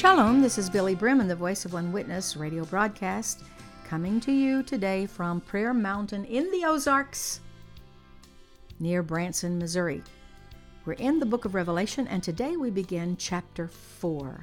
Shalom, this is Billy Brim and the Voice of One Witness radio broadcast, coming to you today from Prayer Mountain in the Ozarks, near Branson, Missouri. We're in the book of Revelation, and today we begin chapter 4.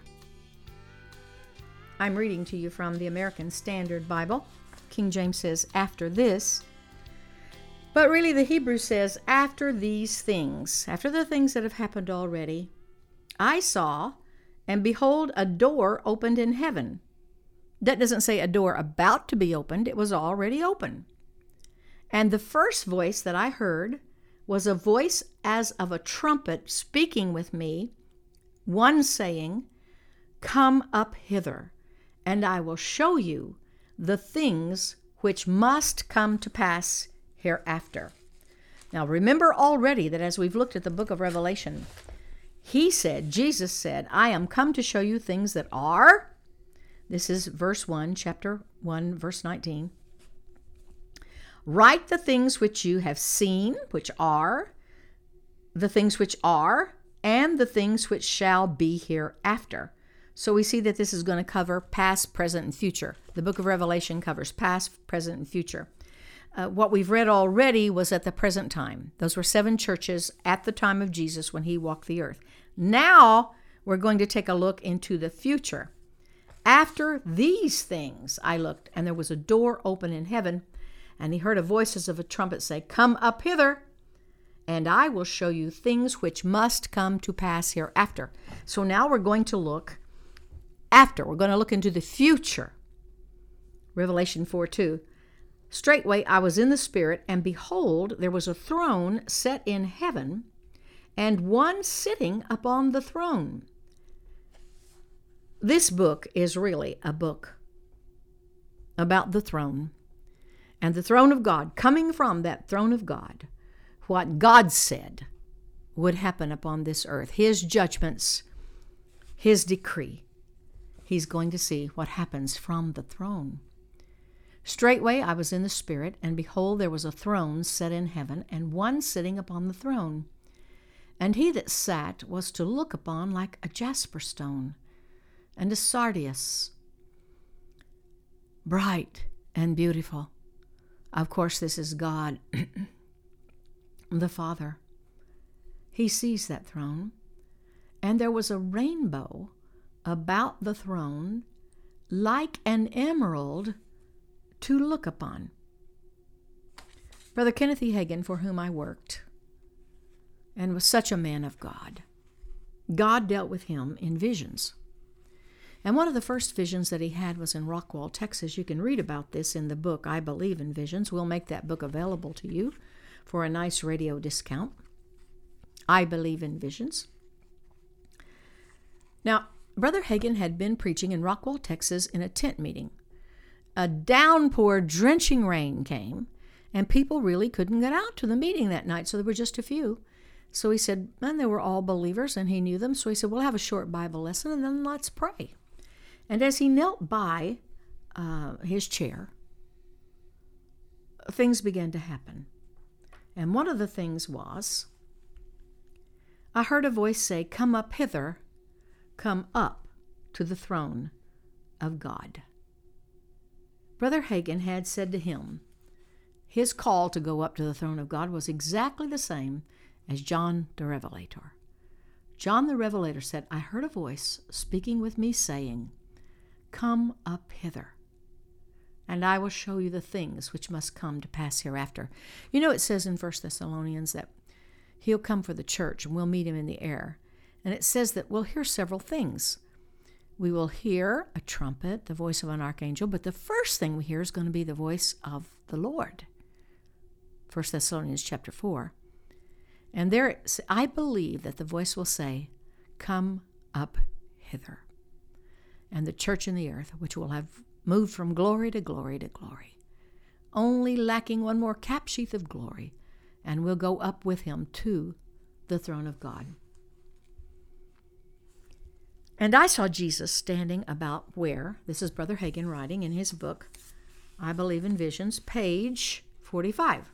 I'm reading to you from the American Standard Bible. King James says, after this. But really the Hebrew says, after these things, after the things that have happened already, I saw, and behold, a door opened in heaven. That doesn't say a door about to be opened. It was already open. And the first voice that I heard was a voice as of a trumpet speaking with me, one saying, come up hither, and I will show you the things which must come to pass hereafter. Now remember already that as we've looked at the book of Revelation, Jesus said, I am come to show you things that are. This is verse 1, chapter 1, verse 19. Write the things which you have seen, which are, the things which are, and the things which shall be hereafter. So we see that this is going to cover past, present, and future. The book of Revelation covers past, present, and future. What we've read already was at the present time. Those were 7 churches at the time of Jesus when he walked the earth. Now we're going to take a look into the future. After these things I looked, and there was a door open in heaven, and he heard a voice as of a trumpet say, come up hither, and I will show you things which must come to pass hereafter. So now we're going to look after. We're going to look into the future. Revelation 4:2. Straightway I was in the Spirit, and behold, there was a throne set in heaven, and one sitting upon the throne. This book is really a book about the throne, and the throne of God. Coming from that throne of God, what God said would happen upon this earth, his judgments, his decree. He's going to see what happens from the throne. Straightway I was in the Spirit, and behold, there was a throne set in heaven, and one sitting upon the throne. And he that sat was to look upon like a jasper stone, and a sardius, bright and beautiful. Of course, this is God, the Father. He sees that throne, and there was a rainbow about the throne, like an emerald to look upon. Brother Kenneth E. Hagin, for whom I worked, and was such a man of God, God dealt with him in visions. And one of the first visions that he had was in Rockwall, Texas. You can read about this in the book, I Believe in Visions. We'll make that book available to you for a nice radio discount. I Believe in Visions. Now, Brother Hagin had been preaching in Rockwall, Texas in a tent meeting. A downpour, drenching rain came, and people really couldn't get out to the meeting that night, so there were just a few. So he said, and they were all believers, and he knew them, so he said, we'll have a short Bible lesson, and then let's pray. And as he knelt by his chair, things began to happen. And one of the things was, I heard a voice say, come up hither, come up to the throne of God. Brother Hagin had said to him, his call to go up to the throne of God was exactly the same as John the Revelator. John the Revelator said, I heard a voice speaking with me saying, come up hither, and I will show you the things which must come to pass hereafter. You know, it says in 1 Thessalonians that he'll come for the church and we'll meet him in the air. And it says that we'll hear several things. We will hear a trumpet, the voice of an archangel, but the first thing we hear is going to be the voice of the Lord. 1 Thessalonians chapter 4. And there, I believe that the voice will say, come up hither. And the church in the earth, which will have moved from glory to glory to glory, only lacking one more cap sheath of glory, and will go up with him to the throne of God. And I saw Jesus standing about where, this is Brother Hagin writing in his book, I Believe in Visions, page 45.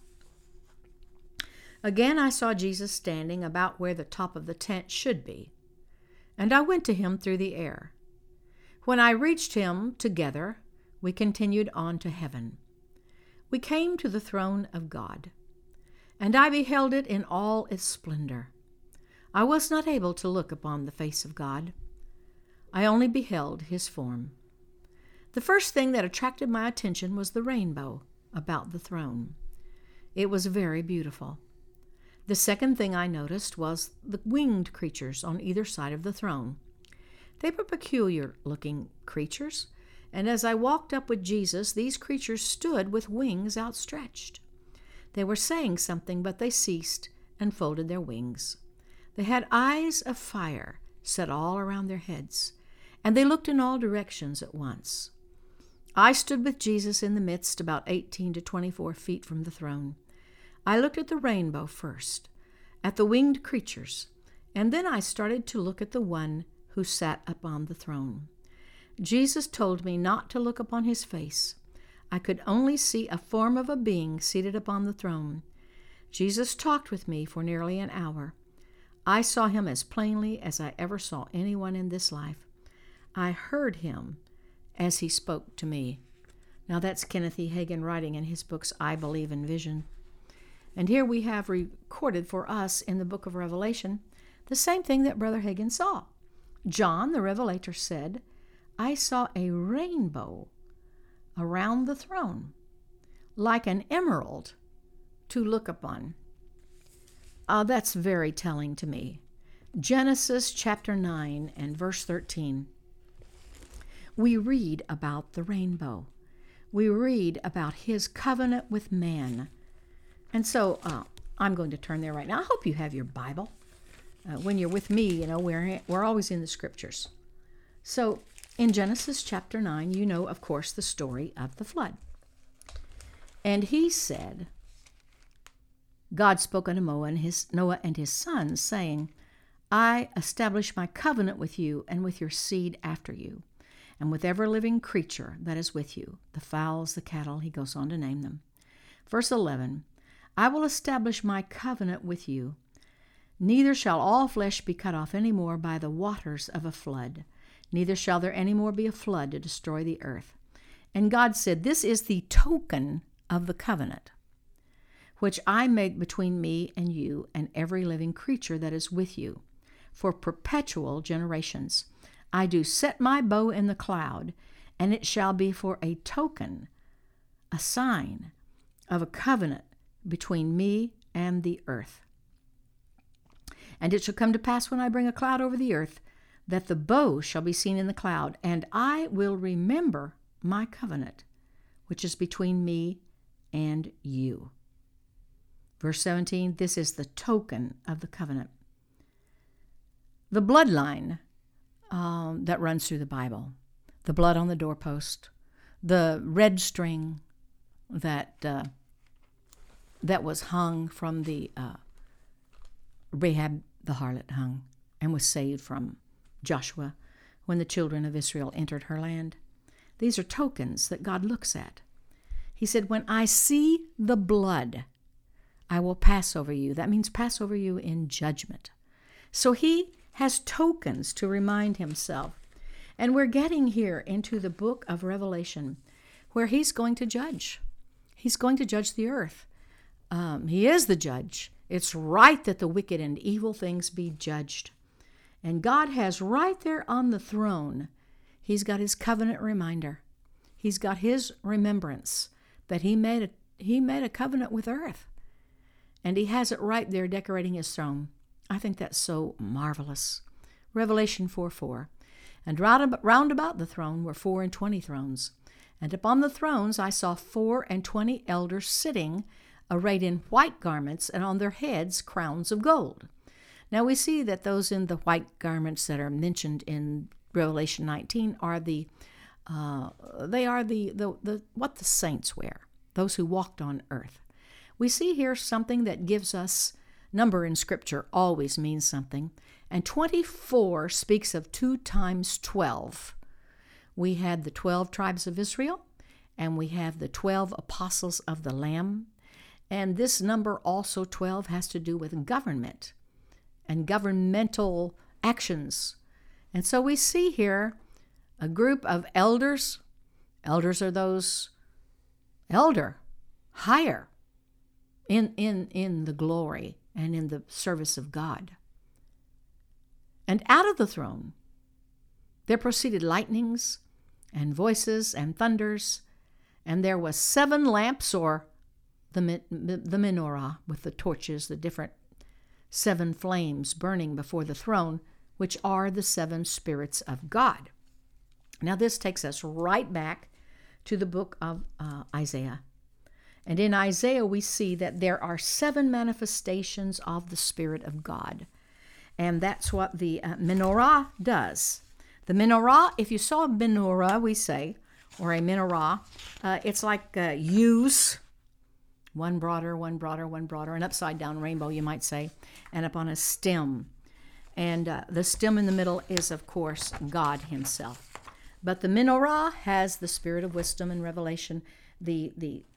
Again I saw Jesus standing about where the top of the tent should be, and I went to him through the air. When I reached him together, we continued on to heaven. We came to the throne of God, and I beheld it in all its splendor. I was not able to look upon the face of God. I only beheld his form. The first thing that attracted my attention was the rainbow about the throne. It was very beautiful. The second thing I noticed was the winged creatures on either side of the throne. They were peculiar-looking creatures, and as I walked up with Jesus, these creatures stood with wings outstretched. They were saying something, but they ceased and folded their wings. They had eyes of fire set all around their heads, and they looked in all directions at once. I stood with Jesus in the midst, about 18 to 24 feet from the throne. I looked at the rainbow first, at the winged creatures, and then I started to look at the one who sat upon the throne. Jesus told me not to look upon his face. I could only see a form of a being seated upon the throne. Jesus talked with me for nearly an hour. I saw him as plainly as I ever saw anyone in this life. I heard him as he spoke to me. Now that's Kenneth E. Hagin writing in his books, I Believe in Vision. And here we have recorded for us in the book of Revelation the same thing that Brother Hagin saw. John, the Revelator, said, I saw a rainbow around the throne, like an emerald to look upon. That's very telling to me. Genesis chapter 9 and verse 13. We read about the rainbow. We read about his covenant with man. And so I'm going to turn there right now. I hope you have your Bible. When you're with me, we're always in the scriptures. So in Genesis chapter 9, you know, of course, the story of the flood. And he said, God spoke unto Noah and his sons, saying, I establish my covenant with you and with your seed after you, and with every living creature that is with you, the fowls, the cattle, he goes on to name them. Verse 11, I will establish my covenant with you. Neither shall all flesh be cut off any more by the waters of a flood, neither shall there any more be a flood to destroy the earth. And God said, this is the token of the covenant, which I make between me and you and every living creature that is with you, for perpetual generations. I do set my bow in the cloud, and it shall be for a token, a sign of a covenant between me and the earth. And it shall come to pass when I bring a cloud over the earth, that the bow shall be seen in the cloud, and I will remember my covenant, which is between me and you. Verse 17, this is the token of the covenant. The bloodline that runs through the Bible, the blood on the doorpost, the red string that was hung from the Rahab the harlot hung and was saved from Joshua when the children of Israel entered her land. These are tokens that God looks at. He said, when I see the blood, I will pass over you. That means pass over you in judgment. So he has tokens to remind himself. And we're getting here into the book of Revelation where he's going to judge. He's going to judge the earth. He is the judge. It's right that the wicked and evil things be judged. And God has right there on the throne, he's got his covenant reminder. He's got his remembrance that he made a covenant with earth. And he has it right there decorating his throne. I think that's so marvelous. Revelation 4:4. And round about the throne were 24 thrones. And upon the thrones I saw 24 elders sitting, arrayed in white garments, and on their heads crowns of gold. Now we see that those in the white garments that are mentioned in Revelation 19 are what the saints wear, those who walked on earth. We see here something that gives us, number in Scripture always means something, and 24 speaks of 2 times 12. We had the 12 tribes of Israel, and we have the 12 apostles of the Lamb, and this number also 12 has to do with government and governmental actions. And so we see here a group of elders. Elders are those higher in the glory and in the service of God. And out of the throne there proceeded lightnings and voices and thunders, and there was 7 lamps, or the menorah with the torches, the different 7 flames burning before the throne, which are the 7 spirits of God. Now this takes us right back to the book of Isaiah. And in Isaiah we see that there are 7 manifestations of the Spirit of God. And that's what the menorah does. The menorah, if you saw a menorah, we say, or a menorah, it's like U's, one broader, an upside down rainbow, you might say, and up on a stem. And the stem in the middle is, of course, God himself. But the menorah has the spirit of wisdom and revelation, the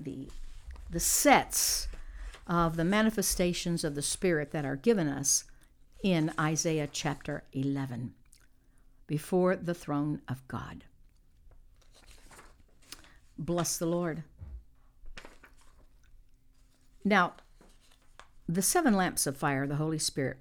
sets of the manifestations of the Spirit that are given us in Isaiah chapter 11, before the throne of God. Bless the Lord. Now, the 7 lamps of fire, the Holy Spirit,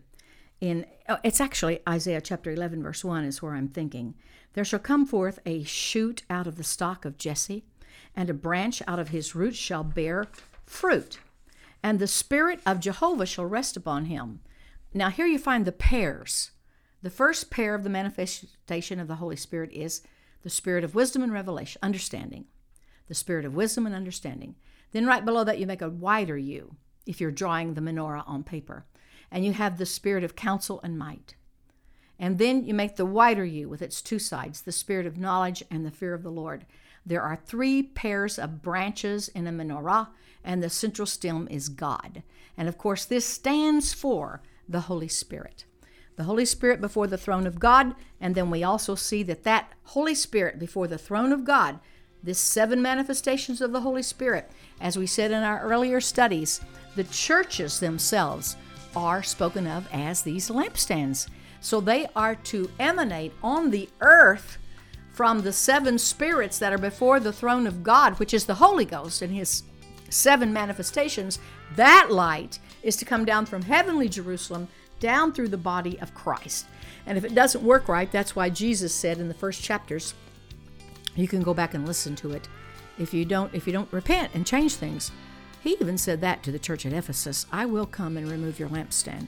it's actually Isaiah chapter 11, verse 1 is where I'm thinking. There shall come forth a shoot out of the stock of Jesse, and a branch out of his roots shall bear fruit. And the Spirit of Jehovah shall rest upon him. Now here you find the pairs. The first pair of the manifestation of the Holy Spirit is the Spirit of wisdom and revelation, understanding. The Spirit of wisdom and understanding. Then right below that you make a wider U, if you're drawing the menorah on paper. And you have the Spirit of counsel and might. And then you make the wider U with its 2 sides, the Spirit of knowledge and the fear of the Lord. There are 3 pairs of branches in a menorah, and the central stem is God. And of course, this stands for the Holy Spirit. The Holy Spirit before the throne of God, and then we also see that Holy Spirit before the throne of God, this 7 manifestations of the Holy Spirit, as we said in our earlier studies, the churches themselves are spoken of as these lampstands. So they are to emanate on the earth from the 7 spirits that are before the throne of God, which is the Holy Ghost and his 7 manifestations. That light is to come down from heavenly Jerusalem down through the body of Christ. And if it doesn't work right, that's why Jesus said in the first chapters, you can go back and listen to it. If you don't repent and change things, he even said that to the church at Ephesus, I will come and remove your lampstand.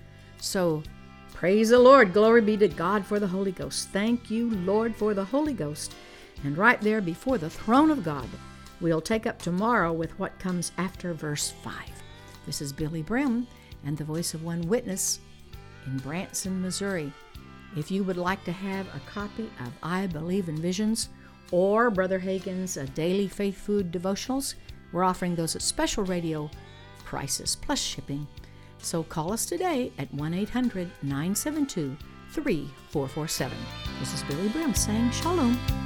So praise the Lord. Glory be to God for the Holy Ghost. Thank you, Lord, for the Holy Ghost. And right there before the throne of God, we'll take up tomorrow with what comes after verse 5. This is Billy Brim and the voice of one witness in Branson, Missouri. If you would like to have a copy of I Believe in Visions or Brother Hagin's Daily Faith Food Devotionals, we're offering those at special radio prices plus shipping. So call us today at 1-800-972-3447. This is Billy Brim saying shalom.